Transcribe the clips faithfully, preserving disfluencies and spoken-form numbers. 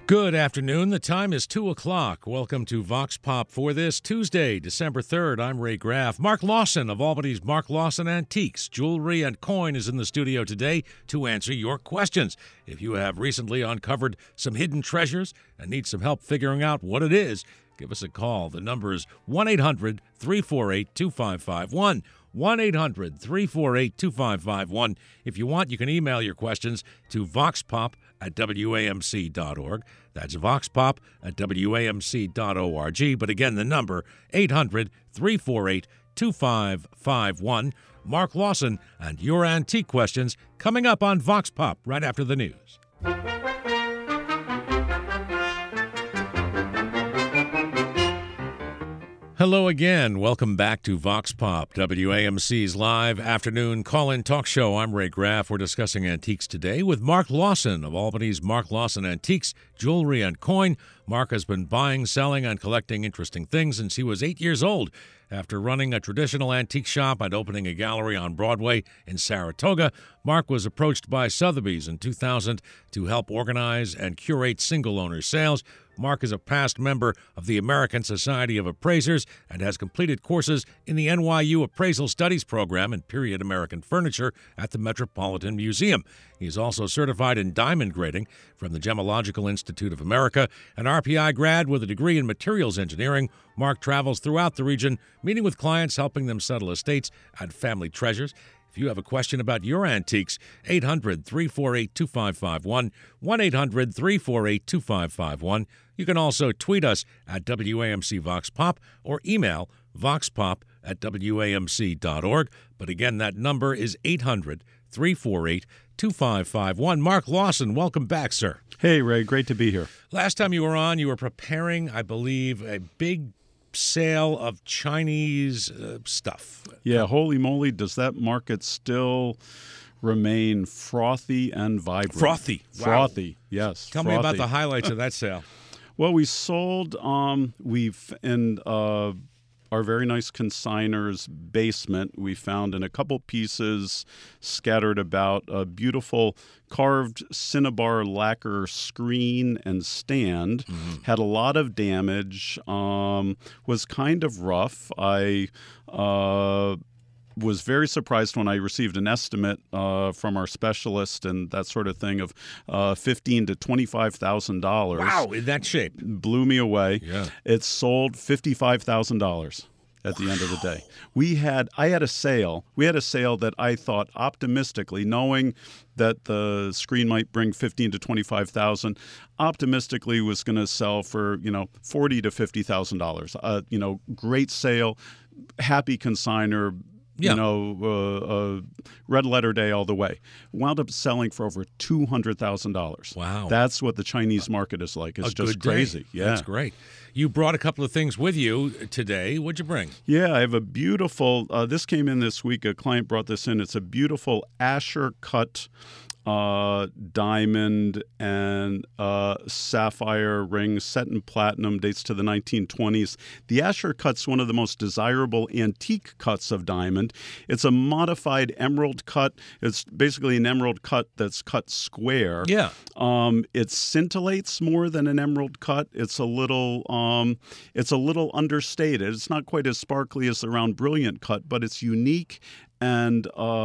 Good afternoon. The time is two o'clock. Welcome to Vox Pop for this Tuesday, December third. I'm Ray Graff. Mark Lawson of Albany's Mark Lawson Antiques, Jewelry and Coin is in the studio today to answer your questions. If you have recently uncovered some hidden treasures and need some help figuring out what it is, give us a call. The number is one eight hundred three four eight two five five one. one eight hundred three four eight two five five one. If you want, you can email your questions to voxpop at W A M C dot org. That's voxpop at W A M C dot org. But again, the number, eight hundred three four eight two five five one. Mark Lawson and your antique questions coming up on Vox Pop right after the news. Hello again. Welcome back to Vox Pop, W A M C's live afternoon call-in talk show. I'm Ray Graff. We're discussing antiques today with Mark Lawson of Albany's Mark Lawson Antiques, Jewelry and Coin. Mark has been buying, selling, and collecting interesting things since he was eight years old. After running a traditional antique shop and opening a gallery on Broadway in Saratoga, Mark was approached by Sotheby's in two thousand to help organize and curate single-owner sales. Mark is a past member of the American Society of Appraisers and has completed courses in the N Y U Appraisal Studies program in period American furniture at the Metropolitan Museum. He is also certified in diamond grading from the Gemological Institute of America. An R P I grad with a degree in materials engineering, Mark travels throughout the region, meeting with clients, helping them settle estates and family treasures. If you have a question about your antiques, eight hundred three four eight two five five one, one eight hundred three four eight two five five one. You can also tweet us at W A M C Vox Pop or email voxpop at W A M C dot org. But again, that number is eight hundred three four eight two five five one. Mark Lawson, welcome back, sir. Hey, Ray, great to be here. Last time you were on, you were preparing, I believe, a big sale of Chinese uh, stuff. Yeah, holy moly, does that market still remain frothy and vibrant? Frothy. Wow. Frothy, yes. Tell frothy. me about the highlights of that sale. Well, we sold, um, we've, in uh, our very nice consignor's basement, we found in a couple pieces scattered about a beautiful carved cinnabar lacquer screen and stand. Mm-hmm. Had a lot of damage, um, was kind of rough. I uh, was very surprised when I received an estimate uh, from our specialist and that sort of thing of uh, fifteen to twenty-five thousand dollars. Wow, in that shape. Blew me away. Yeah. It sold fifty-five thousand dollars. At the wow. end of the day, we had I had a sale. We had a sale that I thought optimistically, knowing that the screen might bring fifteen to twenty-five thousand, optimistically was going to sell for you know forty to fifty thousand dollars. Uh, you know, great sale, happy consignor. Yeah. You know, uh, uh, red letter day all the way. Wound up selling for over two hundred thousand dollars. Wow. That's what the Chinese market is like. It's a just good crazy. Day. Yeah. That's great. You brought a couple of things with you today. What'd you bring? Yeah, I have a beautiful, uh, this came in this week. A client brought this in. It's a beautiful Asher cut uh, diamond and uh, sapphire ring set in platinum, dates to the nineteen twenties. The Asher cut's one of the most desirable antique cuts of diamond. It's a modified emerald cut. It's basically an emerald cut that's cut square. Yeah. Um, it scintillates more than an emerald cut. It's a little, um, it's a little understated. It's not quite as sparkly as the round brilliant cut, but it's unique. And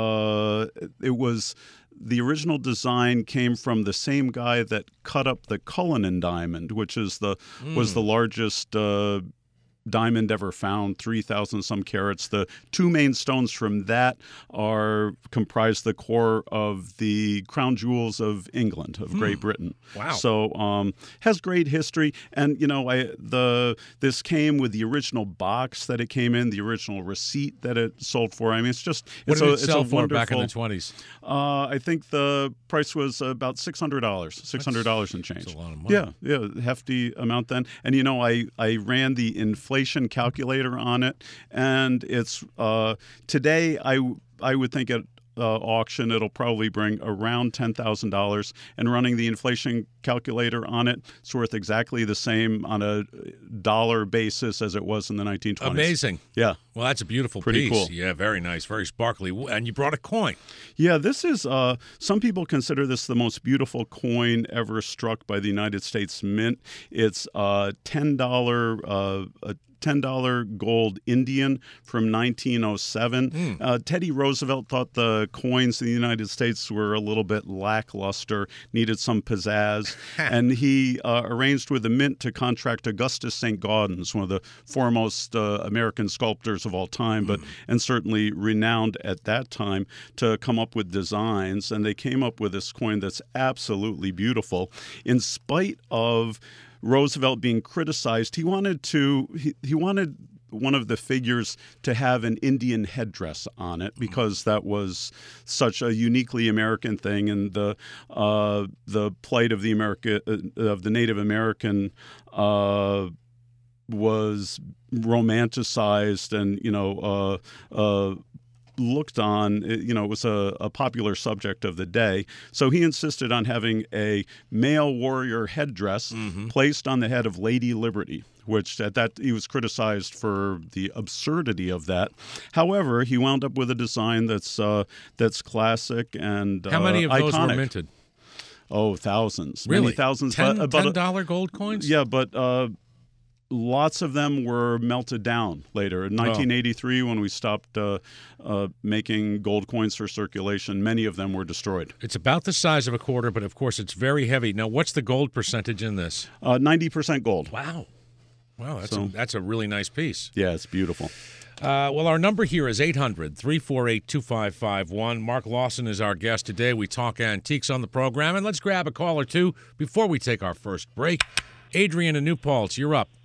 uh, it was the original design came from the same guy that cut up the Cullinan diamond, which is the mm. was the largest uh, diamond ever found, three thousand some carats. The two main stones from that are comprise the core of the crown jewels of England, of Great mm. Britain. Wow. So um, has great history. And, you know, I, the this came with the original box that it came in, the original receipt that it sold for. I mean, it's just what it's did a, it sell it's a for wonderful, back in the twenties? Uh, I think the price was about six hundred dollars, six hundred dollars and change. That's a lot of money. Yeah, yeah, hefty amount then. And, you know, I, I ran the inflation calculator on it, and it's uh, today I I would think it uh, auction, it'll probably bring around ten thousand dollars. And running the inflation calculator on it, it's worth exactly the same on a dollar basis as it was in the nineteen twenties. Amazing. Yeah. Well, that's a beautiful Pretty piece. cool. Yeah, very nice, very sparkly. And you brought a coin. Yeah, this is, uh, some people consider this the most beautiful coin ever struck by the United States Mint. It's uh, ten dollars, uh, a ten dollars gold Indian from nineteen oh seven. Mm. Uh, Teddy Roosevelt thought the coins in the United States were a little bit lackluster, needed some pizzazz, and he uh, arranged with the Mint to contract Augustus Saint Gaudens, one of the foremost uh, American sculptors of all time, but mm. and certainly renowned at that time, to come up with designs. And they came up with this coin that's absolutely beautiful. In spite of Roosevelt being criticized, he wanted to he, he wanted one of the figures to have an Indian headdress on it, because that was such a uniquely American thing, and the uh, the plight of the America uh, of the Native American uh, was romanticized, and you know. Uh, uh, looked on, you know, it was a, a popular subject of the day. So he insisted on having a male warrior headdress mm-hmm. placed on the head of Lady Liberty, which at that he was criticized for the absurdity of that. However, he wound up with a design that's uh, that's classic and how many of uh, those iconic. were minted? Oh, thousands, really, many thousands. Ten, but, but, ten dollar gold coins. Yeah, but. Uh, Lots of them were melted down later. In nineteen eighty-three, oh. when we stopped uh, uh, making gold coins for circulation, many of them were destroyed. It's about the size of a quarter, but of course it's very heavy. Now, what's the gold percentage in this? Uh, ninety percent gold. Wow. Wow, that's, so, a, that's a really nice piece. Yeah, it's beautiful. Uh, well, our number here is eight hundred, three four eight, two five five one. Mark Lawson is our guest today. We talk antiques on the program, and let's grab a call or two before we take our first break. Adrian in New Paltz, you're up.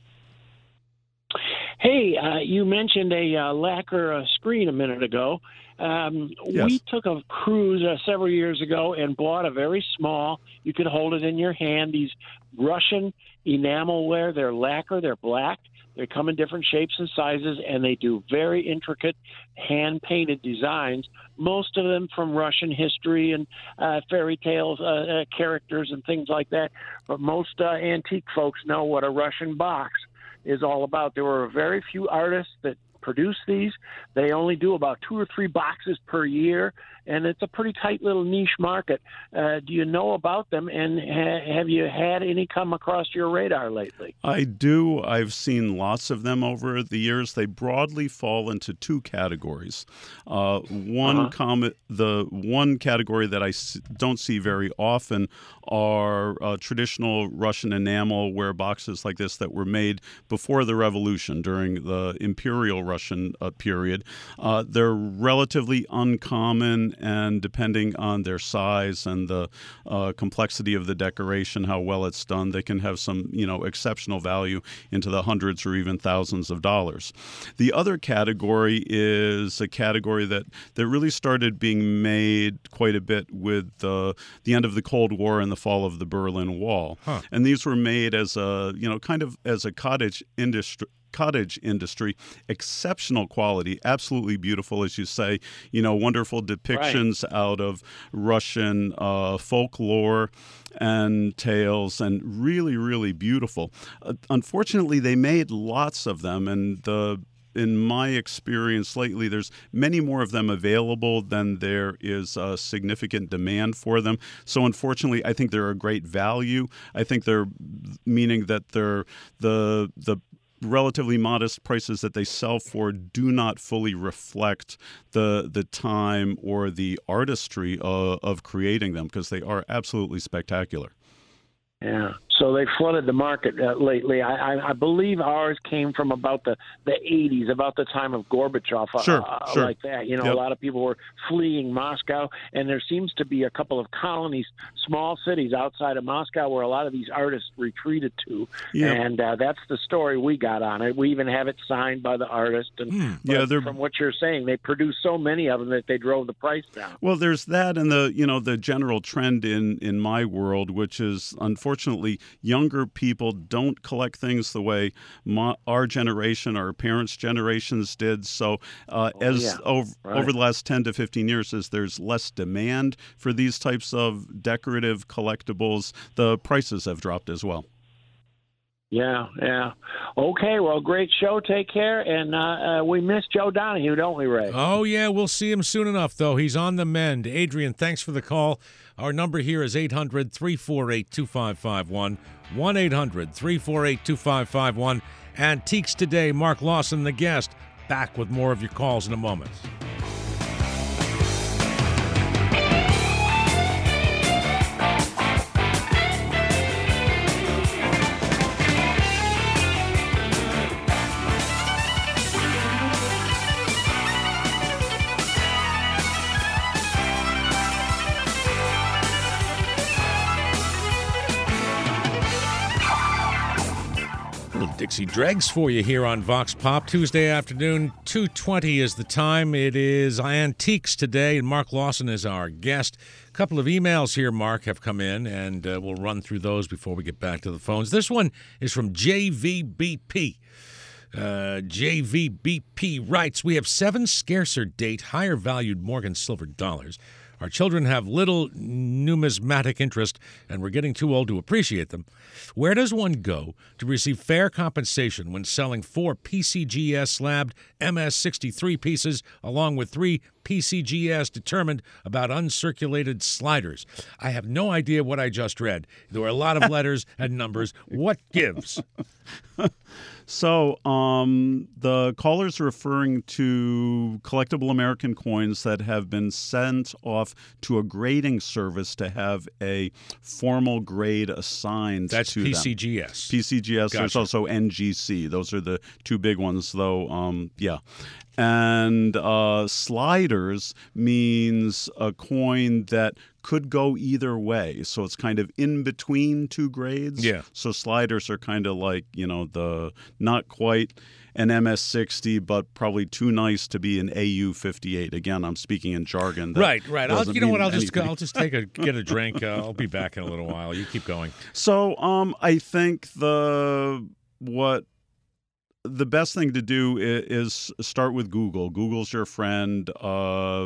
Hey, uh, you mentioned a uh, lacquer uh, screen a minute ago. Um, yes. We took a cruise uh, several years ago and bought a very small, you could hold it in your hand, these Russian enamelware. They're lacquer, they're black, they come in different shapes and sizes, and they do very intricate hand-painted designs, most of them from Russian history and uh, fairy tales, uh, uh, characters and things like that. But most uh, antique folks know what a Russian box is all about. There were very few artists that produce these. They only do about two or three boxes per year, and it's a pretty tight little niche market. Uh, do you know about them, and ha- have you had any come across your radar lately? I do. I've seen lots of them over the years. They broadly fall into two categories. Uh, one uh-huh. com- the one category that I s- don't see very often are uh, traditional Russian enamelware boxes like this that were made before the Revolution, during the Imperial Russian uh, period. Uh, they're relatively uncommon, and depending on their size and the uh, complexity of the decoration, how well it's done, they can have some, you know, exceptional value into the hundreds or even thousands of dollars. The other category is a category that, that really started being made quite a bit with uh, the end of the Cold War and the fall of the Berlin Wall. Huh. And these were made as a, you know, kind of as a cottage industry. cottage industry, exceptional quality, absolutely beautiful, as you say, you know, wonderful depictions right. out of Russian uh, folklore and tales, and really, really beautiful. Uh, unfortunately, they made lots of them, and the in my experience lately, there's many more of them available than there is a significant demand for them. So unfortunately, I think they're a great value. I think they're, meaning that they're the the relatively modest prices that they sell for do not fully reflect the the time or the artistry of, of creating them, because they are absolutely spectacular. Yeah. So they flooded the market uh, lately. I, I, I believe ours came from about the, the eighties, about the time of Gorbachev, uh, sure, uh, sure. like that. You know, yep. a lot of people were fleeing Moscow, and there seems to be a couple of colonies, small cities outside of Moscow, where a lot of these artists retreated to. Yep. And uh, that's the story we got on it. We even have it signed by the artist. And mm, yeah, from what you're saying, they produced so many of them that they drove the price down. Well, there's that, and the you know the general trend in in my world, which is unfortunately younger people don't collect things the way my, our generation, our parents' generations did. So uh, Oh, as yeah. over, Right. over the last ten to fifteen years, as there's less demand for these types of decorative collectibles, the prices have dropped as well. Yeah, yeah. Okay, well, great show. Take care. And uh, uh, we miss Joe Donahue, don't we, Ray? Oh, yeah, we'll see him soon enough, though. He's on the mend. Adrian, thanks for the call. Our number here is eight hundred, three four eight, two five five one, one eight hundred, three four eight, two five five one. Antiques Today, Mark Lawson, the guest. Back with more of your calls in a moment. Dixie Dregs for you here on Vox Pop. Tuesday afternoon, two twenty is the time. It is Antiques Today, and Mark Lawson is our guest. A couple of emails here, Mark, have come in, and uh, we'll run through those before we get back to the phones. This one is from J V B P. Uh, J V B P writes, we have seven scarcer date, higher valued Morgan silver dollars. Our children have little numismatic interest, and we're getting too old to appreciate them. Where does one go to receive fair compensation when selling four P C G S slabbed M S sixty-three pieces along with three P C G S determined about uncirculated sliders? I have no idea what I just read. There were a lot of letters and numbers. What gives? So um, the caller's referring to collectible American coins that have been sent off to a grading service to have a formal grade assigned That's to P them. C G S. P C G S. There's Gotcha. also N G C. Those are the two big ones, though. Um, yeah. And uh, sliders means a coin that could go either way. So it's kind of in between two grades. Yeah. So sliders are kind of like, you know, the not quite an M S sixty, but probably too nice to be an A U fifty-eight. Again, I'm speaking in jargon. That Right, right. I'll, doesn't you know what? mean I'll just go, anything. I'll just take a get a drink. Uh, I'll be back in a little while. You keep going. So um, I think the what the best thing to do is, is start with Google. Google's your friend. Uh,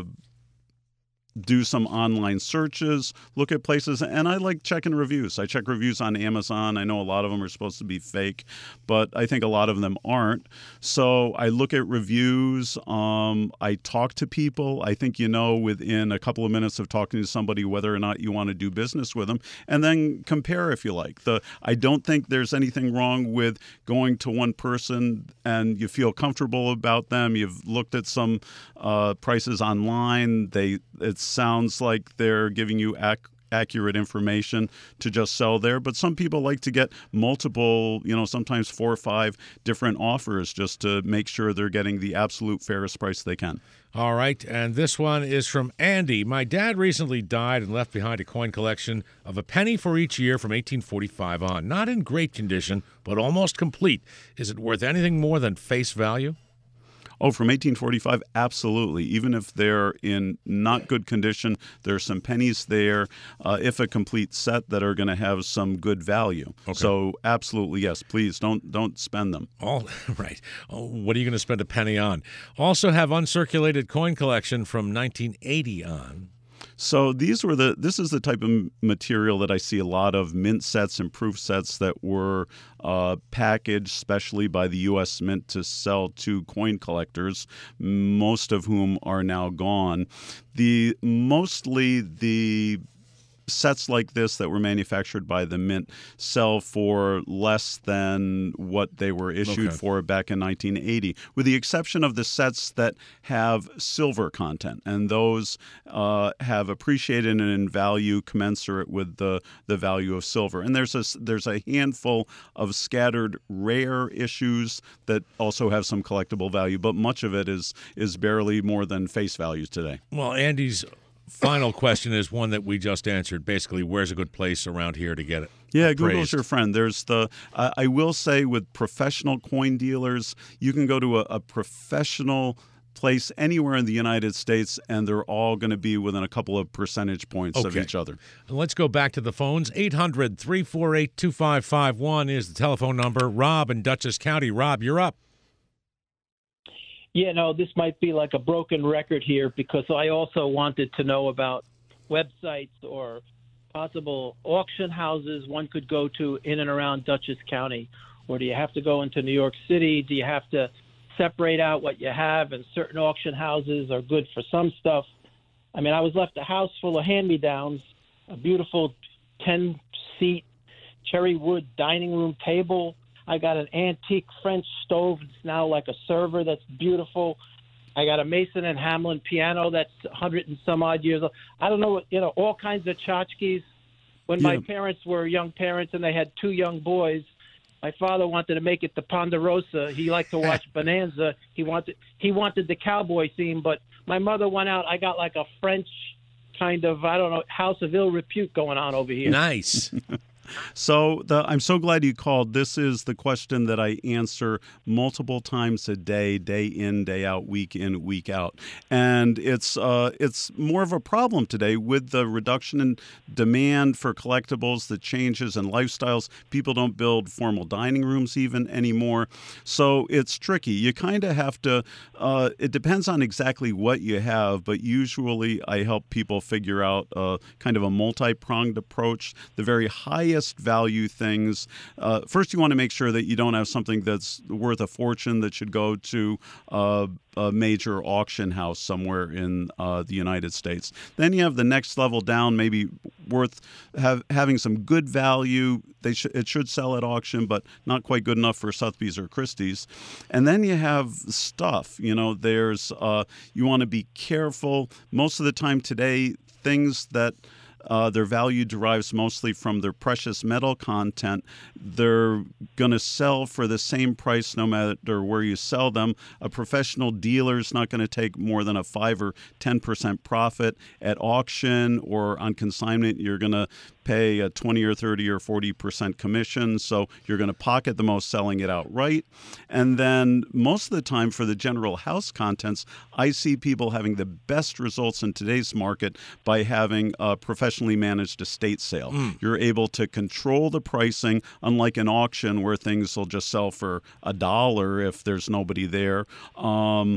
do some online searches, look at places, and I like checking reviews. I check reviews on Amazon. I know a lot of them are supposed to be fake, but I think a lot of them aren't. So I look at reviews. Um, I talk to people. I think you know within a couple of minutes of talking to somebody whether or not you want to do business with them, and then compare if you like. The I don't think there's anything wrong with going to one person and you feel comfortable about them. You've looked at some uh, prices online. They it's sounds like they're giving you ac- accurate information to just sell there. But some people like to get multiple, you know, sometimes four or five different offers just to make sure they're getting the absolute fairest price they can. All right, and this one is from Andy. My dad recently died and left behind a coin collection of a penny for each year from eighteen forty-five on. Not in great condition, but almost complete. Is it worth anything more than face value? Oh, from eighteen forty-five, absolutely. Even if they're in not good condition, there's some pennies there, uh, if a complete set, that are going to have some good value. Okay. So absolutely, yes. Please don't don't spend them. All right. Oh, what are you going to spend a penny on? Also have uncirculated coin collection from nineteen eighty on. So these were the. This is the type of material that I see a lot of mint sets and proof sets that were uh, packaged specially by the U S Mint to sell to coin collectors, most of whom are now gone. The mostly the sets like this that were manufactured by the Mint sell for less than what they were issued Okay. for back in nineteen eighty, with the exception of the sets that have silver content, and those uh, have appreciated in value commensurate with the, the value of silver. And there's a, there's a handful of scattered rare issues that also have some collectible value, but much of it is is barely more than face value today. Well, Andy's final question is one that we just answered. Basically, where's a good place around here to get it? Yeah, appraised? Google's your friend. There's the. Uh, I will say, with professional coin dealers, you can go to a, a professional place anywhere in the United States, and they're all going to be within a couple of percentage points of Okay. each other. Let's go back to the phones. eight hundred, three four eight, two five five one is the telephone number. Rob in Dutchess County. Rob, you're up. Yeah, no, this might be like a broken record here because I also wanted to know about websites or possible auction houses one could go to in and around Dutchess County. Or do you have to go into New York City? Do you have to separate out what you have? And certain auction houses are good for some stuff. I mean, I was left a house full of hand-me-downs, a beautiful ten-seat cherry wood dining room table. I got an antique French stove. It's now like a server that's beautiful. I got a Mason and Hamlin piano that's a hundred and some odd years old. I don't know, what, you know, all kinds of tchotchkes. When Yeah. my parents were young parents and they had two young boys, my father wanted to make it the Ponderosa. He liked to watch Bonanza. He wanted he wanted the cowboy theme, but my mother went out. I got like a French kind of, I don't know, house of ill repute going on over here. Nice. So the, I'm so glad you called. This is the question that I answer multiple times a day, day in, day out, week in, week out. And it's uh, it's more of a problem today with the reduction in demand for collectibles, the changes in lifestyles. People don't build formal dining rooms even anymore. So it's tricky. You kind of have to, uh, it depends on exactly what you have, but usually I help people figure out uh, kind of a multi-pronged approach. The very highest value things. Uh, first, you want to make sure that you don't have something that's worth a fortune that should go to uh, a major auction house somewhere in uh, the United States. Then you have the next level down, maybe worth have, having some good value. They sh- it should sell at auction, but not quite good enough for Sotheby's or Christie's. And then you have stuff. You know, there's uh, you want to be careful. Most of the time today, things that Uh, their value derives mostly from their precious metal content. They're going to sell for the same price no matter where you sell them. A professional dealer is not going to take more than a five or ten percent profit at auction, or on consignment you're going to pay a twenty or thirty or forty percent commission, so you're going to pocket the most selling it outright. And then most of the time for the general house contents, I see people having the best results in today's market by having a professionally managed estate sale. Mm. You're able to control the pricing, unlike an auction where things will just sell for a dollar if there's nobody there, um,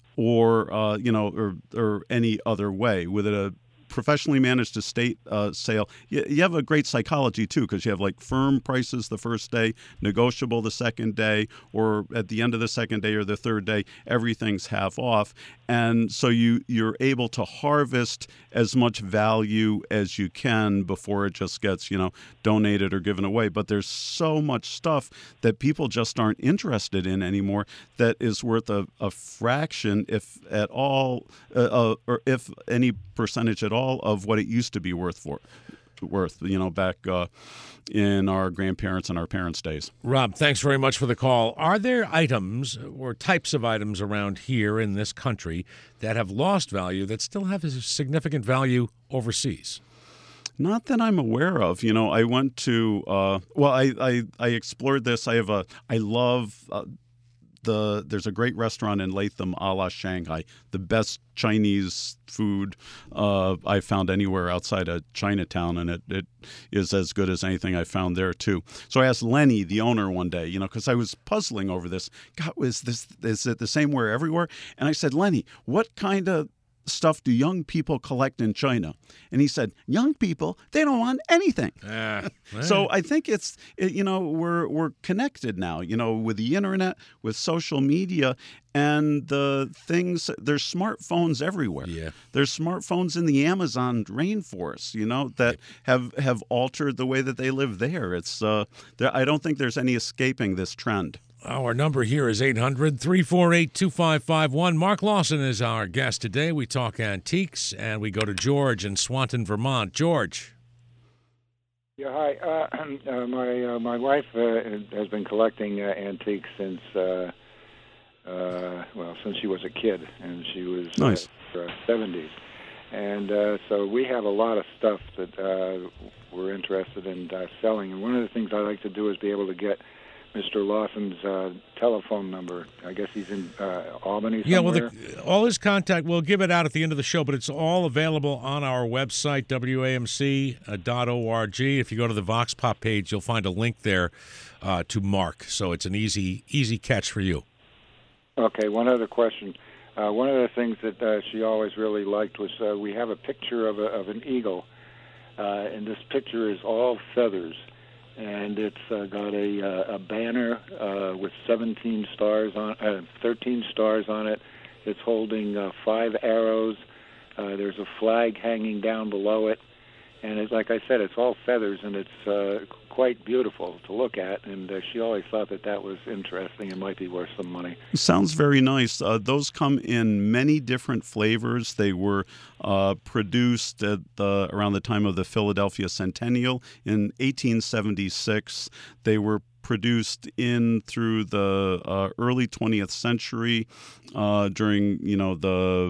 or uh, you know, or, or any other way. With a professionally managed estate uh, sale, you, you have a great psychology too, because you have like firm prices the first day, negotiable the second day, or at the end of the second day or the third day, everything's half off. And so you, you're able to harvest as much value as you can before it just gets, you know, donated or given away. But there's so much stuff that people just aren't interested in anymore that is worth a, a fraction, if at all, uh, uh, or if any percentage at all, of what it used to be worth for, worth, you know, back uh, in our grandparents' and our parents' days. Rob, thanks very much for the call. Are there items or types of items around here in this country that have lost value that still have a significant value overseas? Not that I'm aware of. You know, I went to, uh, well, I, I, I explored this. I have a, I love uh, the, there's a great restaurant in Latham, a la Shanghai, the best Chinese food uh, I found anywhere outside of Chinatown, and it, it is as good as anything I found there too. So I asked Lenny, the owner, one day, you know, because I was puzzling over this. God, was this is it the same where everywhere? And I said, Lenny, what kind of stuff do young people collect in China? And he said, young people, they don't want anything. Uh, So I think it's, it, you know, we're we're connected now, you know, with the internet, with social media, and the things, there's smartphones everywhere. Yeah. There's smartphones in the Amazon rainforest, you know, that have, have altered the way that they live there. It's, uh, there, I don't think there's any escaping this trend. Our number here is eight hundred, three four eight, two five five one. Mark Lawson is our guest today. We talk antiques, and we go to George in Swanton, Vermont. George. Yeah, hi. Uh, uh, my uh, my wife uh, has been collecting uh, antiques since uh, uh, well since she was a kid, and she was nice. uh, in her seventies, and uh, so we have a lot of stuff that uh, we're interested in uh, selling. And one of the things I like to do is be able to get Mister Lawson's uh, telephone number. I guess he's in uh, Albany somewhere. Yeah, well, the, all his contact, we'll give it out at the end of the show, but it's all available on our website, W A M C dot org. If you go to the Vox Pop page, you'll find a link there uh, to Mark, so it's an easy easy catch for you. Okay, one other question. Uh, one of the things that uh, she always really liked was uh, we have a picture of, a, of an eagle, uh, and this picture is all feathers. And it's uh, got a, uh, a banner uh, with seventeen stars on, uh, thirteen stars on it. It's holding uh, five arrows. Uh, there's a flag hanging down below it, and it's like I said, it's all feathers, and it's uh, quite beautiful to look at. And uh, she always thought that that was interesting and might be worth some money. Sounds very nice. Uh, those come in many different flavors. They were uh, produced at the, around the time of the Philadelphia Centennial in eighteen seventy-six. They were produced in through the uh, early twentieth century uh, during, you know, the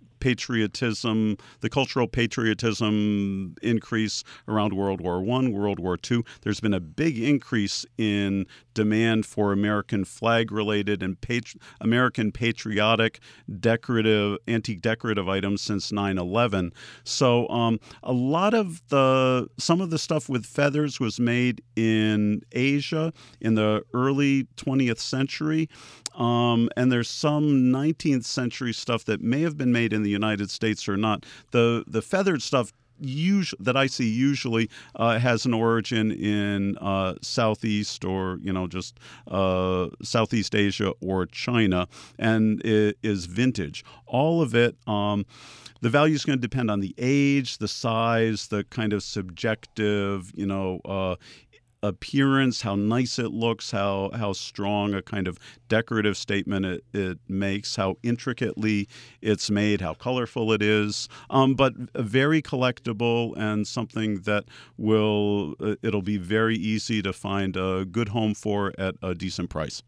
patriotism, the cultural patriotism increase around World War One, World War Two. There's been a big increase in demand for American flag-related and patri- American patriotic decorative, antique decorative items since nine eleven. So um, a lot of the, some of the stuff with feathers was made in Asia in the early twentieth century. Um, and there's some nineteenth century stuff that may have been made in the United States or not. The the feathered stuff usually, that I see usually uh, has an origin in uh, Southeast or, you know, just uh, Southeast Asia or China, and it is vintage. All of it, um, the value is going to depend on the age, the size, the kind of subjective, you know, uh, appearance, how nice it looks, how how strong a kind of decorative statement it, it makes, how intricately it's made, how colorful it is, um, but very collectible and something that will, uh, it'll be very easy to find a good home for at a decent price.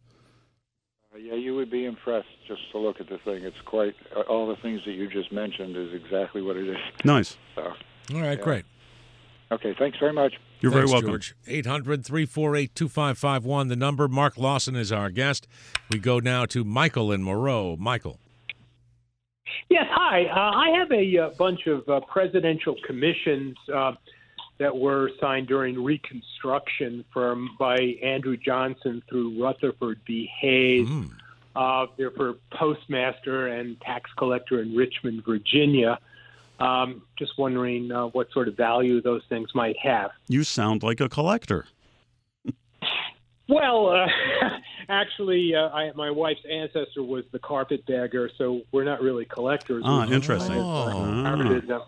Uh, yeah, you would be impressed just to look at the thing. It's quite, uh, all the things that you just mentioned is exactly what it is. Nice. So, all right, yeah. Great. Okay, thanks very much. You're Thanks, very welcome. George. eight hundred, three four eight, two five five one, the number. Mark Lawson is our guest. We go now to Michael in Moreau. Michael. Yes, hi. Uh, I have a, uh bunch of uh, presidential commissions uh, that were signed during Reconstruction from by Andrew Johnson through Rutherford B. Hayes. Mm. Uh, they're for postmaster and tax collector in Richmond, Virginia. Um, just wondering uh, what sort of value those things might have. You sound like a collector. Well, uh, actually, uh, I, my wife's ancestor was the carpetbagger, so we're not really collectors. Ah, We interesting. inherited them.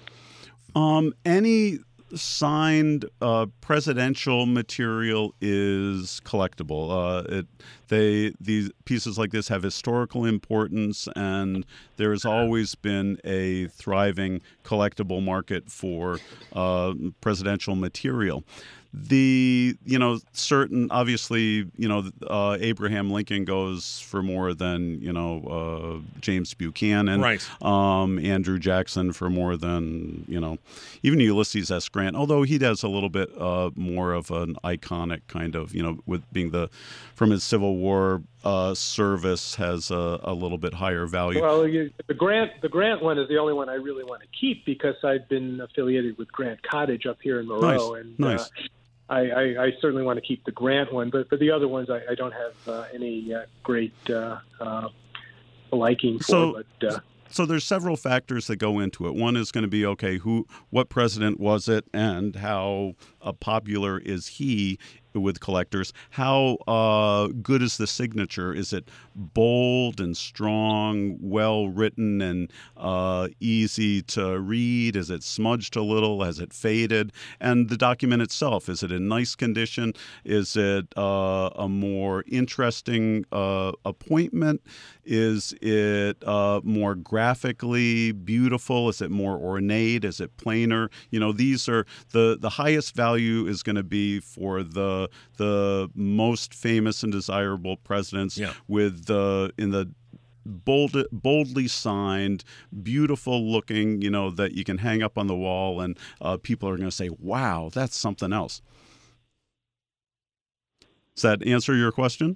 Um, any signed uh, presidential material is collectible. Uh, it they these pieces like this have historical importance, and there has always been a thriving collectible market for uh, presidential material. The, you know, certain, obviously, you know, uh, Abraham Lincoln goes for more than, you know, uh, James Buchanan. Right. Um, Andrew Jackson for more than, you know, even Ulysses S. Grant, although he does a little bit uh, more of an iconic kind of, you know, with being the, from his Civil War uh, service has a, a little bit higher value. Well, you, the Grant the Grant one is the only one I really want to keep because I've been affiliated with Grant Cottage up here in Moreau. Nice, and nice. Uh, I, I, I certainly want to keep the Grant one, but for the other ones, I, I don't have uh, any uh, great uh, uh, liking for. So, but, uh, so there's several factors that go into it. One is going to be, okay, who, what president was it, and how uh, popular is he with collectors? How uh, good is the signature? Is it bold and strong, well written, and uh, easy to read? Is it smudged a little? Has it faded? And the document itself, is it in nice condition? Is it uh, a more interesting uh, appointment? Is it uh, more graphically beautiful? Is it more ornate? Is it plainer? You know, these are the the highest value is going to be for the the most famous and desirable presidents Yeah. with the in the bold, boldly signed, beautiful looking, you know, that you can hang up on the wall and uh, people are going to say, wow, that's something else. Does that answer your question?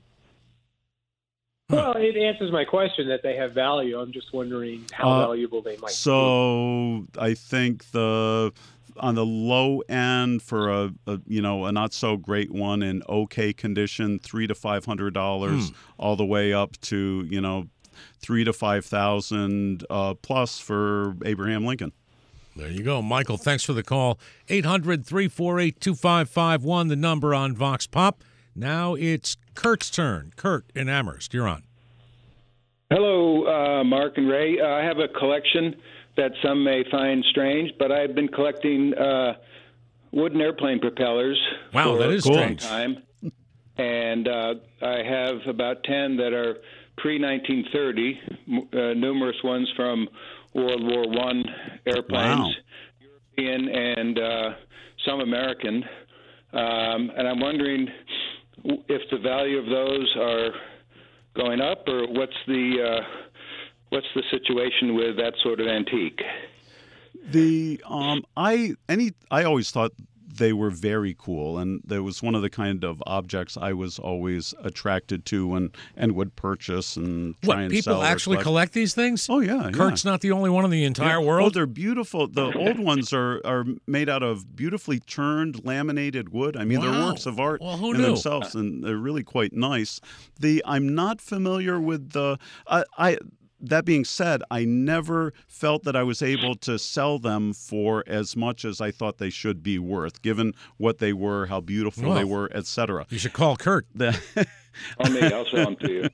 Well, it answers my question that they have value. I'm just wondering how Uh, valuable they might be. So I think the on the low end for a, a you know a not so great one in okay condition, three to five hundred dollars, Hmm. all the way up to you know three to five thousand uh, plus for Abraham Lincoln. There you go. Michael, thanks for the call. eight hundred, three four eight, two five five one, the number on Vox Pop. Now it's Kurt's turn. Kurt in Amherst, you're on. Hello, uh, Mark and Ray. Uh, I have a collection that some may find strange, but I've been collecting uh, wooden airplane propellers Wow, for that is a long strange. time. And uh, I have about ten that are pre nineteen thirty, uh, numerous ones from World War One airplanes, Wow. European and uh, some American. Um, and I'm wondering if the value of those are going up, or what's the uh, what's the situation with that sort of antique? The um, I any I always thought they were very cool, and there was one of the kind of objects I was always attracted to and, and would purchase and try What, and people sell or actually collect. collect these things? Oh yeah, Kurt's yeah. not the only one in the entire Yeah. Oh, world? they're beautiful. The old ones are, are made out of beautifully turned laminated wood. I mean, Wow. they're works of art Well, who in knew? themselves, and they're really quite nice. The I'm not familiar with the I. I that being said, I never felt that I was able to sell them for as much as I thought they should be worth, given what they were, how beautiful they Well. were, et cetera. You should call Kurt. The, Call me, I'll sell them to you.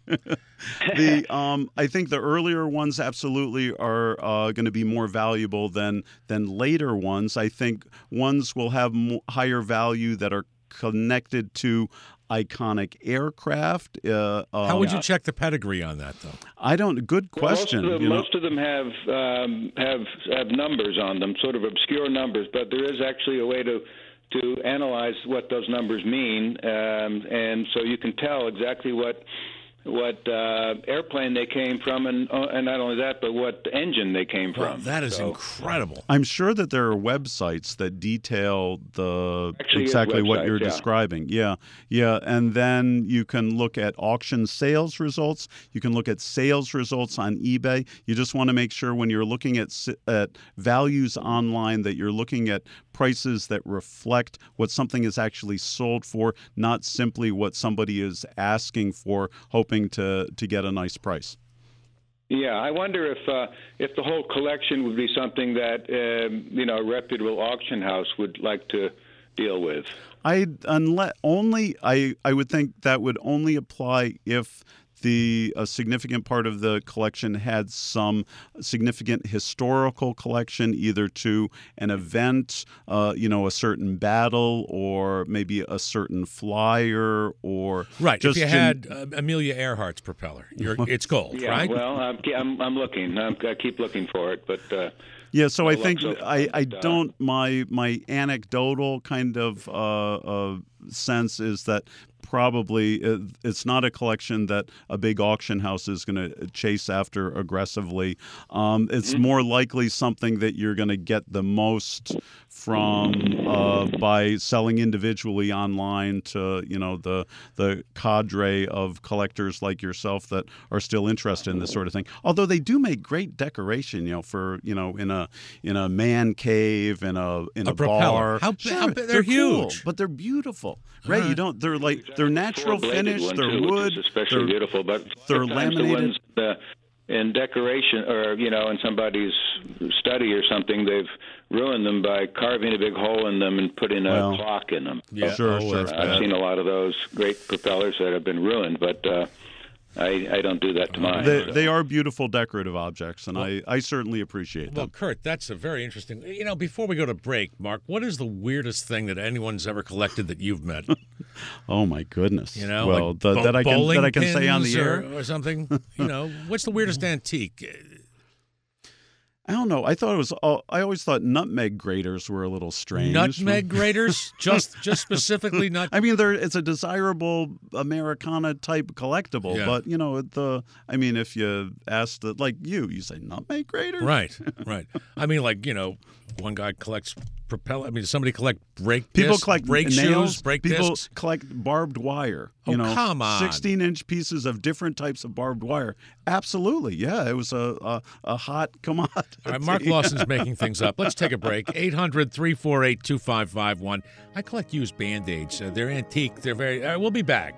the um, I think the earlier ones absolutely are uh, going to be more valuable than than later ones. I think ones will have mo- higher value that are connected to iconic aircraft. Uh, How um, would you check the pedigree on that, though? I don't. Good question. Well, most, of you them, know. most of them have um, have have numbers on them, sort of obscure numbers, but there is actually a way to to analyze what those numbers mean, um, and so you can tell exactly what what uh, airplane they came from, and uh, and not only that, but what engine they came Well, from. that is So- incredible. I'm sure that there are websites that detail the Actually, exactly what websites, you're yeah. describing. Yeah, yeah, and then you can look at auction sales results. You can look at sales results on eBay. You just want to make sure when you're looking at s- at values online that you're looking at prices that reflect what something is actually sold for, not simply what somebody is asking for, hoping to to get a nice price. Yeah, I wonder if uh, if the whole collection would be something that um, you know a reputable auction house would like to deal with. I unless only I I would think that would only apply if the a significant part of the collection had some significant historical collection, either to an event, uh, you know, a certain battle, or maybe a certain flyer, or Right. Just if you gen- had uh, Amelia Earhart's propeller, you're, it's gold, Yeah, right? well, I'm I'm, I'm looking. I'm, I keep looking for it, but uh, Yeah, so I No luck think so far, I, I but, uh, don't my my anecdotal kind of uh, uh, sense is that probably it, it's not a collection that a big auction house is going to chase after aggressively. Um, it's Mm-hmm. more likely something that you're going to get the most from uh, by selling individually online to you know the the cadre of collectors like yourself that are still interested in this sort of thing. Although they do make great decoration, you know, for you know in a in a man cave, in a in a, A propeller. bar. How- Sure, how big- they're cool, huge. but they're beautiful. Right? You don't. They're like they're natural four-bladed finish. one, They're too, wood. which is especially they're, beautiful. But they're sometimes the laminated. ones uh, in decoration, or you know, in somebody's study or something, they've ruined them by carving a big hole in them and putting a Well, clock in them. Yeah. Sure, Oh, sure. that's Uh, bad. I've seen a lot of those great propellers that have been ruined, but uh, I, I don't do that to mine. They, so. they are beautiful decorative objects, and I, I certainly appreciate Well, them. Kurt, that's a very interesting. You know, before we go to break, Mark, what is the weirdest thing that anyone's ever collected that you've met? Oh my goodness! You know, well, like the, bo- that I can bowling that I can say on the pins air. or, or something. You know, what's the weirdest antique? I don't know. I thought it was. all I always thought nutmeg graters were a little strange. Nutmeg graters? just just specifically nut. I mean, there it's a desirable Americana type collectible, Yeah. but you know, the I mean, if you asked the, like you, you say nutmeg graters, Right, right. I mean, like you know, one guy collects propeller. I mean, does somebody collect brake People discs, collect brake nails. shoes, brake people discs? collect barbed wire. You Oh, know, come on. sixteen-inch pieces of different types of barbed wire. Absolutely, yeah. It was a a, a hot commodity. All right, Mark Lawson's making things up. Let's take a break. eight hundred, three four eight, two five five one. I collect used Band-Aids. Uh, they're antique. They're very... Uh, we'll be back.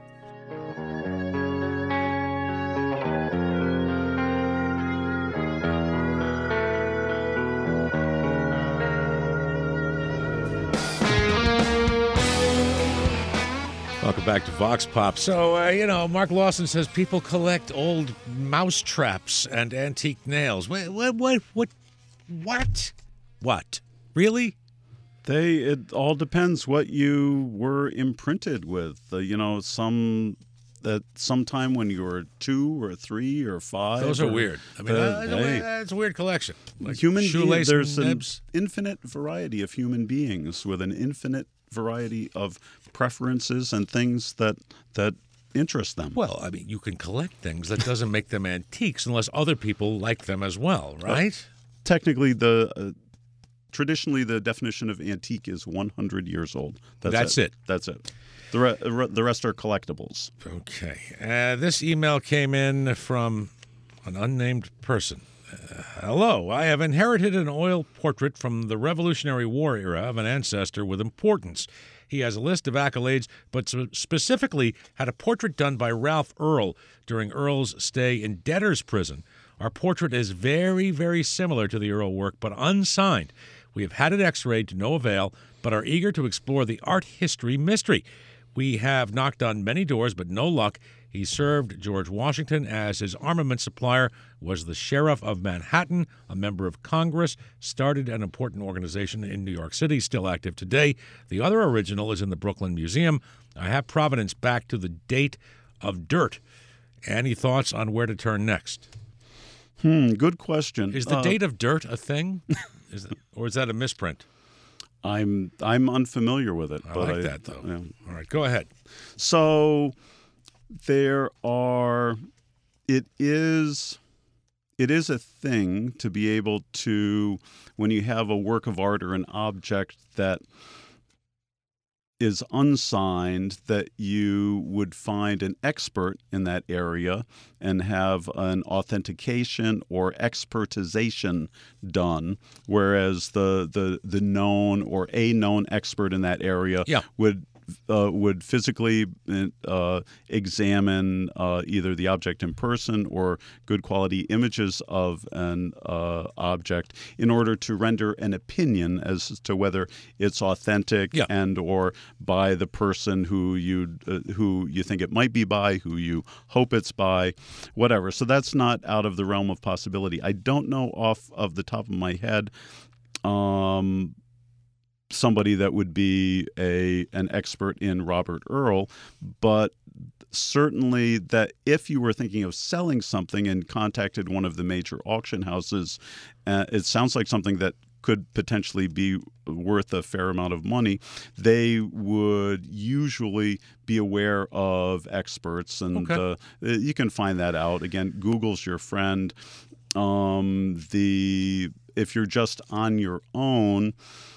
Welcome back to Vox Pop. So, uh, you know, Mark Lawson says people collect old mouse traps and antique nails. What? What? What? What? What? What? Really? They. It all depends what you were imprinted with. Uh, you know, some at some time when you were two or three or five. Those are or, weird. I mean, uh, uh, hey. that's a weird collection. Like human beings. shoelace There's an nibs. infinite variety of human beings with an infinite variety of preferences and things that that interest them. Well, I mean, you can collect things. That doesn't make them antiques unless other people like them as well, right? Uh, technically, the uh, traditionally the definition of antique is one hundred years old. That's, That's it. it. That's it. The re- the rest are collectibles. Okay. Uh, this email came in from an unnamed person. Uh, hello, I have inherited an oil portrait from the Revolutionary War era of an ancestor with importance. He has a list of accolades, but specifically had a portrait done by Ralph Earl during Earl's stay in debtor's prison. Our portrait is very, very similar to the Earl work, but unsigned. We have had it x-rayed to no avail, but are eager to explore the art history mystery. We have knocked on many doors, but no luck. He served George Washington as his armament supplier, was the sheriff of Manhattan, a member of Congress, started an important organization in New York City, still active today. The other original is in the Brooklyn Museum. I have provenance back to the date of dirt. Any thoughts on where to turn next? Hmm, good question. Is the Uh, date of dirt a thing? Is it, or is that a misprint? I'm I'm unfamiliar with it. I but like that, though. Yeah. All right, go ahead. So there are. It is. It is a thing to be able to, when you have a work of art or an object that is unsigned, that you would find an expert in that area and have an authentication or expertization done, whereas the the, the known or a known expert in that area Yeah. would uh, would physically uh, examine uh, either the object in person or good quality images of an uh, object in order to render an opinion as to whether it's authentic Yeah. and or by the person who you uh, who you think it might be by, who you hope it's by, whatever. So that's not out of the realm of possibility. I don't know off of the top of my head um, somebody that would be a an expert in Robert Earl, but certainly that if you were thinking of selling something and contacted one of the major auction houses, uh, it sounds like something that could potentially be worth a fair amount of money. They would usually be aware of experts, and Okay. uh, you can find that out. Again, Google's your friend. Um, the if you're just on your own,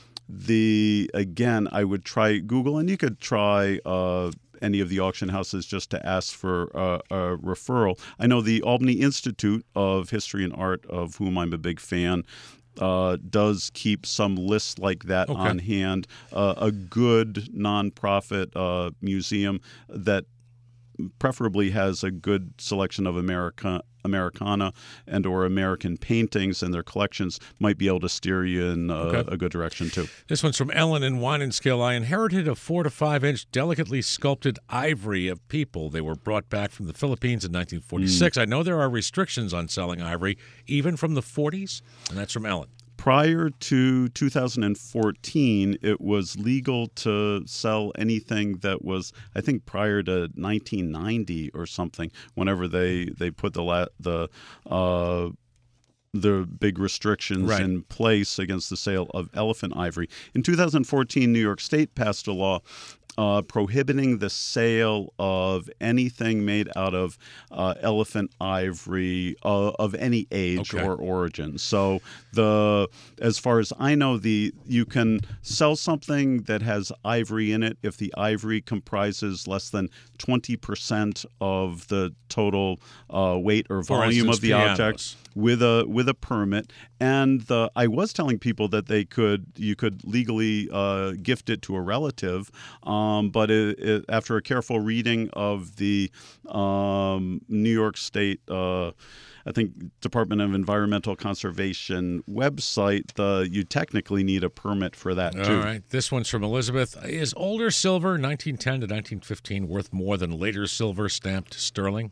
the again, I would try Google, and you could try uh, any of the auction houses just to ask for uh, a referral. I know the Albany Institute of History and Art, of whom I'm a big fan, uh, does keep some lists like that Okay. on hand. Uh, a good nonprofit uh, museum that preferably has a good selection of America, Americana and or American paintings in their collections might be able to steer you in uh, Okay. a good direction too. This one's from Ellen in Wine-and-Skill. I inherited a four to five inch delicately sculpted ivory of people. They were brought back from the Philippines in nineteen forty-six. I know there are restrictions on selling ivory, even from the forties, and that's from Ellen. Prior to two thousand fourteen, it was legal to sell anything that was, I think, prior to nineteen ninety or something. Whenever they, they put the la- the uh, the big restrictions Right. in place against the sale of elephant ivory. In two thousand fourteen, New York State passed a law Uh, prohibiting the sale of anything made out of uh, elephant ivory uh, of any age Okay. or origin. So the as far as I know, the you can sell something that has ivory in it if the ivory comprises less than twenty percent of the total uh, weight or For volume instance, of the pianos. object with a with a permit. And the I was telling people that they could you could legally uh, gift it to a relative, um, but it, it, after a careful reading of the um, New York State, uh, I think Department of Environmental Conservation website, the you technically need a permit for that too. All right. This one's from Elizabeth. Is older silver, nineteen ten to nineteen fifteen, worth more than later silver stamped sterling?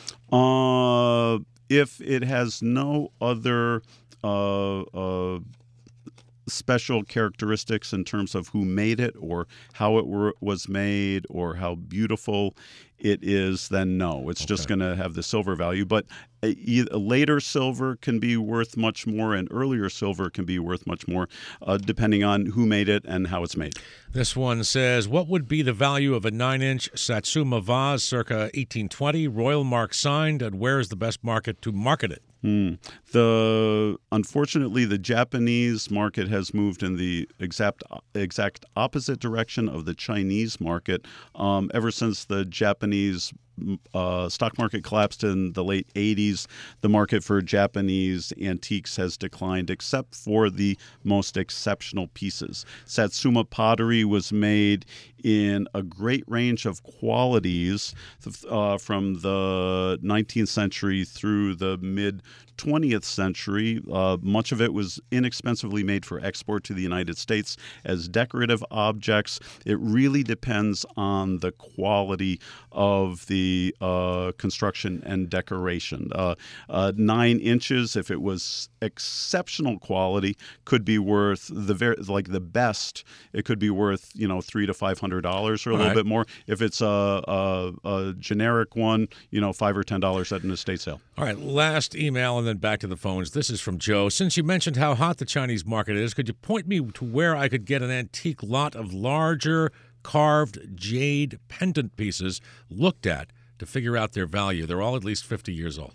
Uh, if it has no other uh, uh, special characteristics in terms of who made it or how it were, was made or how beautiful it is, then no, it's just Okay. going to have the silver value. But a, e- a later silver can be worth much more, and earlier silver can be worth much more, uh, depending on who made it and how it's made. This one says, what would be the value of a nine-inch Satsuma vase circa eighteen twenty, Royal Mark signed, and where is the best market to market it? Hmm. The unfortunately, the Japanese market has moved in the exact exact opposite direction of the Chinese market. Um, ever since the Japanese uh, stock market collapsed in the late eighties, the market for Japanese antiques has declined, except for the most exceptional pieces. Satsuma pottery was made in a great range of qualities uh, from the nineteenth century through the mid twentieth century. Uh, much of it was inexpensively made for export to the United States as decorative objects. It really depends on the quality of the uh, construction and decoration. Uh, uh, nine inches, if it was exceptional quality, could be worth the very like the best. It could be worth you know three to five hundred dollars or a All little right. bit more. If it's a, a, a generic one, you know, five or ten dollars at an estate sale. All right, last email and then back to the phones. This is from Joe. Since you mentioned how hot the Chinese market is, could you point me to where I could get an antique lot of larger carved jade pendant pieces looked at to figure out their value? They're all at least fifty years old.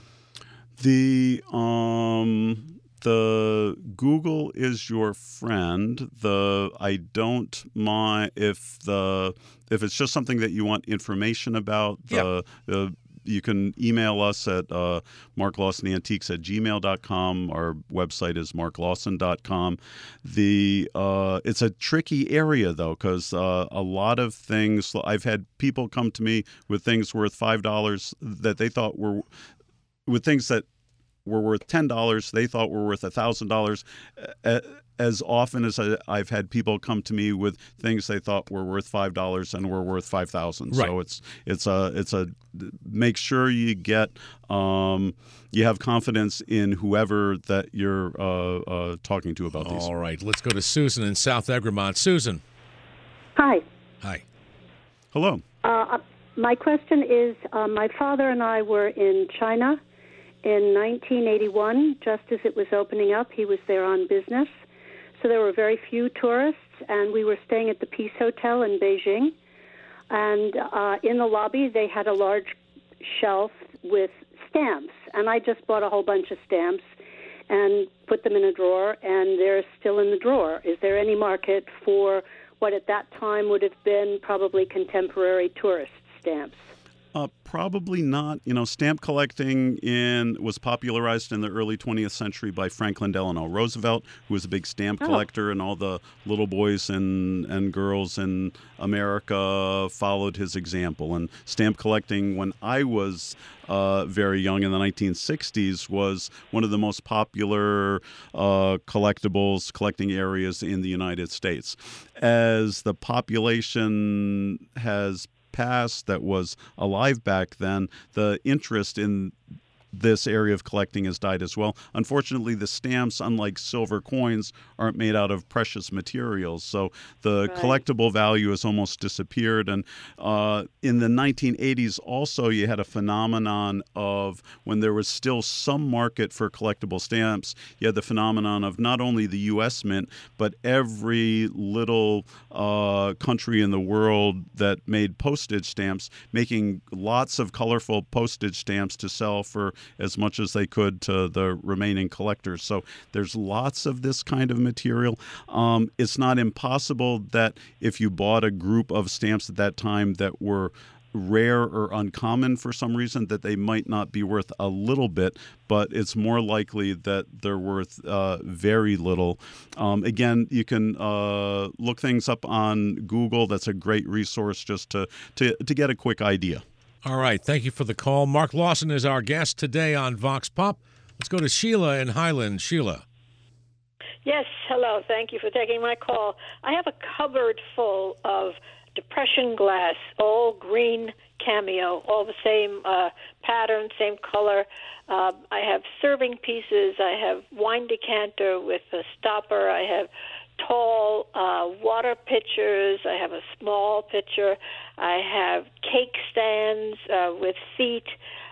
The um the Google is your friend. The I don't mind if the if it's just something that you want information about. The, the you can email us at uh, marklawsonantiques at gmail dot com. Our website is mark lawson dot com. The uh, it's a tricky area though, because uh, a lot of things. I've had people come to me with things worth five dollars that they thought were with things that were worth ten dollars, they thought were worth one thousand dollars. As often as I, I've had people come to me with things they thought were worth five dollars and were worth five thousand dollars. Right. So it's it's a it's a make sure you get um, you have confidence in whoever that you're uh, uh, talking to about these. All right, let's go to Susan in South Egremont. Susan. Hi. Hi. Hello. Uh, my question is, uh, my father and I were in China in nineteen eighty-one, just as it was opening up. He was there on business. So there were very few tourists, and we were staying at the Peace Hotel in Beijing. And uh, in the lobby, they had a large shelf with stamps. And I just bought a whole bunch of stamps and put them in a drawer, and they're still in the drawer. Is there any market for what at that time would have been probably contemporary tourist stamps? Uh, probably not. You know, stamp collecting in was popularized in the early twentieth century by Franklin Delano Roosevelt, who was a big stamp Oh. collector, and all the little boys and, and girls in America followed his example. And stamp collecting, when I was uh, very young in the nineteen sixties, was one of the most popular uh, collectibles, collecting areas in the United States. As the population has past that was alive back then, the interest in this area of collecting has died as well. Unfortunately, the stamps, unlike silver coins, aren't made out of precious materials, so the Right. collectible value has almost disappeared. And uh, in the nineteen eighties, also, you had a phenomenon of when there was still some market for collectible stamps, you had the phenomenon of not only the U S Mint, but every little uh, country in the world that made postage stamps, making lots of colorful postage stamps to sell for as much as they could to the remaining collectors. So there's lots of this kind of material. Um, it's not impossible that if you bought a group of stamps at that time that were rare or uncommon for some reason, that they might not be worth a little bit, but it's more likely that they're worth uh, very little. Um, again, you can uh, look things up on Google. That's a great resource just to, to, to get a quick idea. All right. Thank you for the call. Mark Lawson is our guest today on Vox Pop. Let's go to Sheila in Highland. Sheila. Yes, hello. Thank you for taking my call. I have a cupboard full of depression glass, all green cameo, all the same uh, pattern, same color. Uh, I have serving pieces. I have wine decanter with a stopper. I have tall uh, water pitchers. I have a small pitcher. I have cake stands uh, with feet.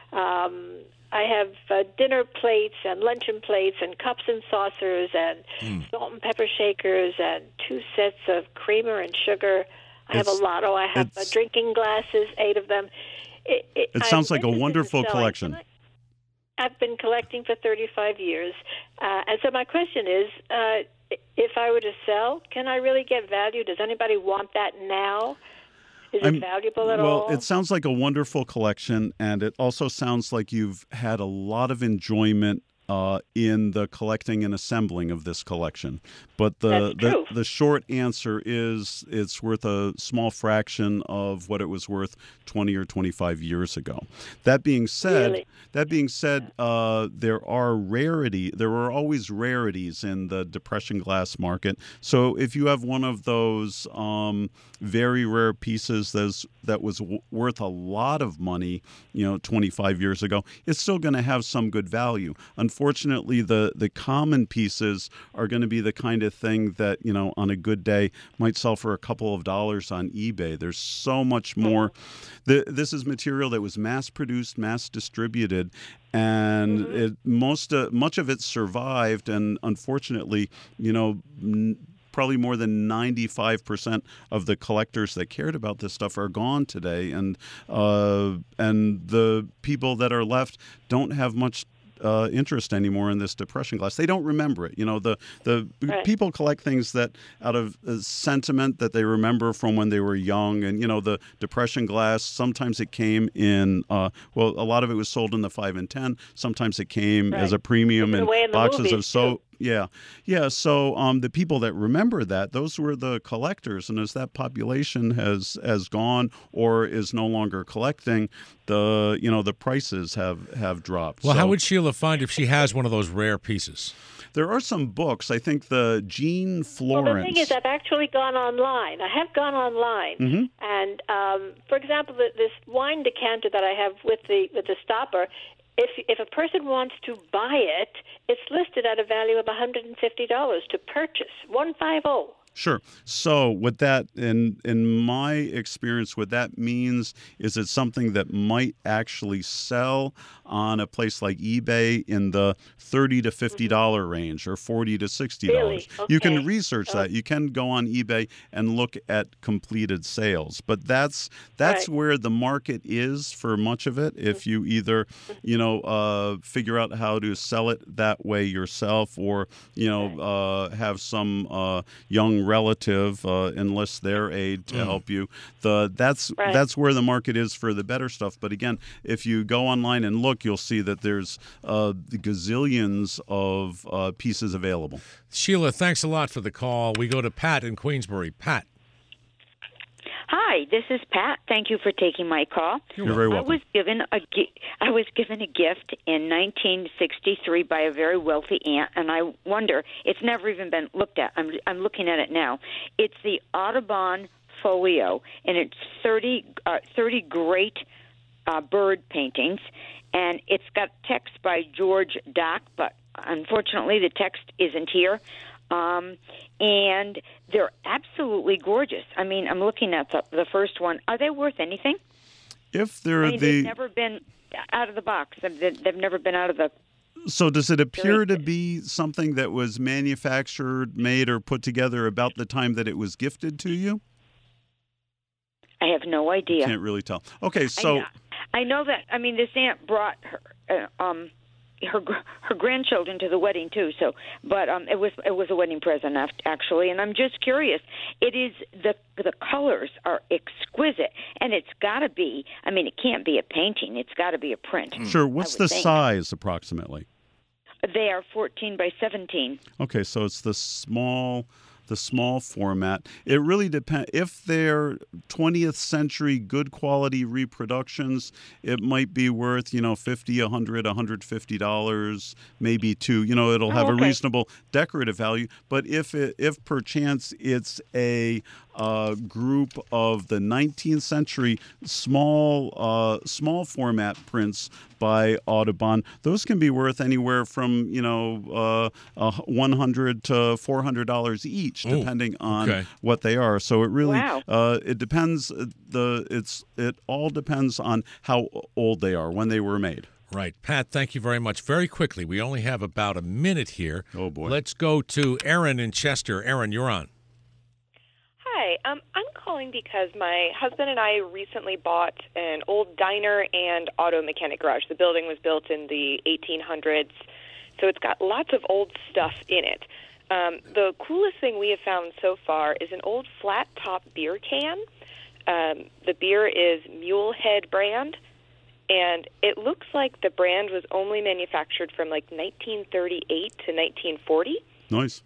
Um, I have uh, dinner plates and luncheon plates and cups and saucers and mm. salt and pepper shakers and two sets of creamer and sugar. I It's- have a lotto. I have uh, it's- drinking glasses, eight of them. It, it, It sounds I'm like a interested in wonderful selling. collection. Can I- I've been collecting for thirty-five years. Uh, and so my question is, uh, if I were to sell, can I really get value? Does anybody want that now? Is it I'm- valuable at well, all? it sounds like a wonderful collection, and it also sounds like you've had a lot of enjoyment uh, in the collecting and assembling of this collection. But the, That's the true. the short answer is it's worth a small fraction of what it was worth twenty or twenty-five years ago. That being said, Really? that being said, uh, there are rarity. There are always rarities in the depression glass market. So if you have one of those um, very rare pieces that's, that was w- worth a lot of money, you know, twenty-five years ago, it's still going to have some good value. Unfortunately, the the common pieces are going to be the kind of thing that, you know, on a good day might sell for a couple of dollars on eBay. There's so much more. The, this is material that was mass produced, mass distributed, and Mm-hmm. it, most uh, much of it survived. And unfortunately, you know, n- probably more than ninety-five percent of the collectors that cared about this stuff are gone today, and uh, and the people that are left don't have much Uh, interest anymore in this depression glass. They don't remember it. You know, the the Right. people collect things that out of uh, sentiment that they remember from when they were young. And you know, the depression glass, sometimes it came in. Uh, well, a lot of it was sold in the five and ten. Sometimes it came Right. as a premium Given in away in the boxes of movies, soap. Yeah, yeah. So um, the people that remember that, those were the collectors, and as that population has has gone or is no longer collecting, the you know the prices have have dropped. Well, So how would Sheila find if she has one of those rare pieces? there are some books. I think the Jean Well, Florence. the thing is, I've actually gone online. I have gone online, Mhm. and um, for example, the, this wine decanter that I have with the with the stopper. If if a person wants to buy it, it's listed at a value of one hundred and fifty dollars to purchase. One five zero. Sure. So what that, in in my experience, what that means is it's something that might actually sell on a place like eBay in the thirty to fifty dollar mm-hmm. range, or forty to sixty dollars. Really? You can Okay. research Oh. that. You can go on eBay and look at completed sales. But that's that's Right. where the market is for much of it. If you either, you know, uh, figure out how to sell it that way yourself, or you know, uh, have some uh, young relative uh, enlist their aid to Mm. help you. The that's Right. that's where the market is for the better stuff. But again, if you go online and look, you'll see that there's uh, gazillions of uh, pieces available. Sheila, thanks a lot for the call. We go to Pat in Queensbury. Pat. Hi, this is Pat. Thank you for taking my call. You're very I welcome. was given a gi- I was given a gift in nineteen sixty-three by a very wealthy aunt, and I wonder, it's never even been looked at. I'm I'm looking at it now. It's the Audubon Folio, and it's thirty uh, thirty great uh, bird paintings, and it's got text by George Dock, but unfortunately the text isn't here. Um, and they're absolutely gorgeous. I mean, I'm looking at the, the first one. Are they worth anything? If they're I mean, the they've never been out of the box. They've, they've never been out of the. So does it appear to be something that was manufactured, made, or put together about the time that it was gifted to you? I have no idea. Can't really tell. Okay, so I know, I know that. I mean, this aunt brought her. Uh, um, her her grandchildren to the wedding too. So, but um, it was it was a wedding present actually, and I'm just curious. It is the the colors are exquisite, and it's got to be. I mean, it can't be a painting. It's got to be a print. Sure. What's the think. size approximately? They are fourteen by seventeen. Okay, so it's the small. The small format. It really depends. If they're twentieth century good quality reproductions, it might be worth, you know, fifty, a hundred, a hundred fifty dollars, maybe two. You know, it'll have oh, okay. a reasonable decorative value. But if it, if perchance it's a uh, group of the nineteenth century small uh, small format prints by Audubon, those can be worth anywhere from, you know, uh, uh, one hundred to four hundred dollars each, Ooh, depending on okay. what they are. So it really wow. uh, it depends. The it's it all depends on how old they are when they were made. Right. Pat, thank you very much. Very quickly, we only have about a minute here. Oh, boy. Let's go to Aaron in Chester. Aaron, you're on. Hi, um, I'm calling because my husband and I recently bought an old diner and auto mechanic garage. The building was built in the eighteen hundreds, so it's got lots of old stuff in it. Um, the coolest thing we have found so far is an old flat-top beer can. Um, the beer is Mulehead brand, and it looks like the brand was only manufactured from like nineteen thirty-eight to nineteen forty. Nice.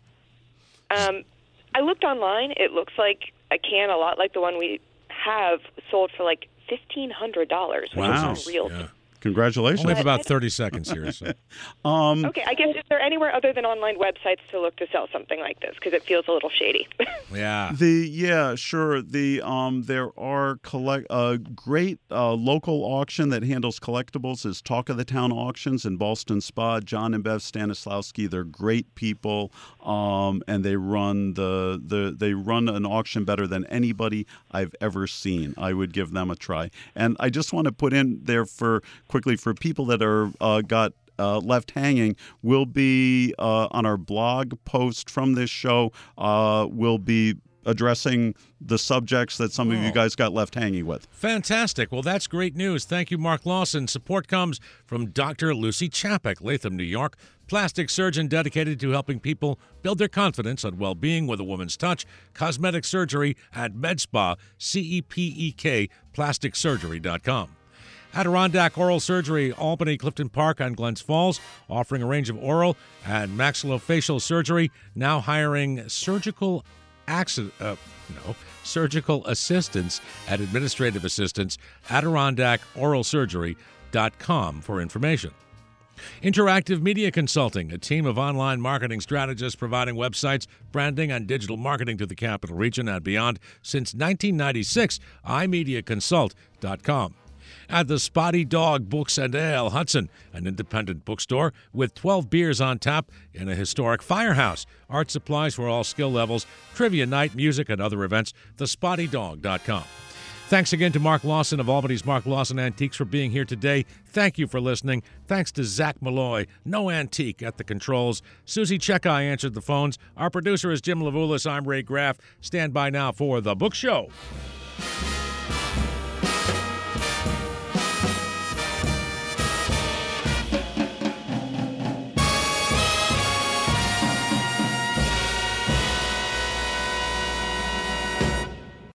Um, I looked online. It looks like a can a lot like the one we have sold for like fifteen hundred dollars, which Wow. is unreal. Yeah. Congratulations. Only have about thirty seconds here. So. Um, Okay, I guess is there anywhere other than online websites to look to sell something like this? Because it feels a little shady. Yeah. The yeah, sure. The um, there are collect a great uh, local auction that handles collectibles is Talk of the Town Auctions in Ballston Spa. John and Bev Stanislawski. They're great people, um, and they run the the they run an auction better than anybody I've ever seen. I would give them a try. And I just want to put in there for quickly for people that are uh, got. Uh, left hanging will be uh, on our blog post from this show. Uh, we'll be addressing the subjects that some Oh. of you guys got left hanging with. Fantastic. Well, that's great news. Thank you, Mark Lawson. Support comes from Doctor Lucy Chapek, Latham, New York, plastic surgeon dedicated to helping people build their confidence and well-being with a woman's touch. Cosmetic surgery at MedSpa, C E P E K, plastic surgery dot com. Adirondack Oral Surgery, Albany, Clifton Park, and Glens Falls, offering a range of oral and maxillofacial surgery, now hiring surgical accident, uh, no, surgical assistants and administrative assistants, Adirondack Oral Surgery dot com for information. Interactive Media Consulting, a team of online marketing strategists providing websites, branding, and digital marketing to the Capital Region and beyond since nineteen ninety-six, i media consult dot com. At the Spotty Dog Books and Ale, Hudson, an independent bookstore with twelve beers on tap in a historic firehouse. Art supplies for all skill levels, trivia night, music, and other events, the spotty dog dot com. Thanks again to Mark Lawson of Albany's Mark Lawson Antiques for being here today. Thank you for listening. Thanks to Zach Malloy, No Antique at the controls. Susie Checkeye answered the phones. Our producer is Jim Levulis. I'm Ray Graff. Stand by now for The Book Show.